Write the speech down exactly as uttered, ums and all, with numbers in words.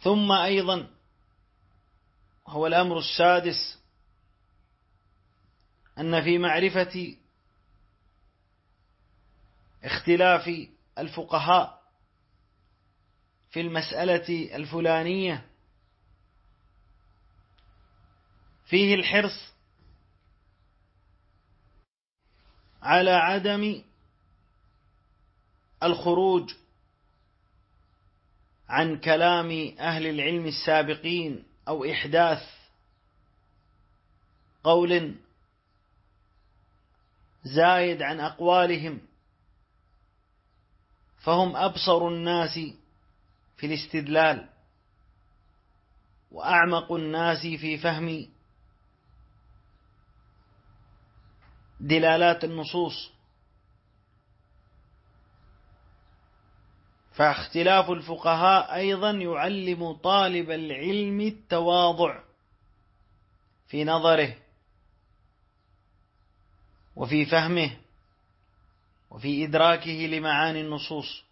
ثم أيضا هو الأمر السادس أن في معرفة اختلاف الفقهاء في المسألة الفلانية فيه الحرص على عدم الخروج عن كلام أهل العلم السابقين أو إحداث قول زايد عن أقوالهم، فهم أبصر الناس في الاستدلال وأعمق الناس في فهم دلالات النصوص. فاختلاف الفقهاء أيضا يعلم طالب العلم التواضع في نظره وفي فهمه وفي إدراكه لمعاني النصوص.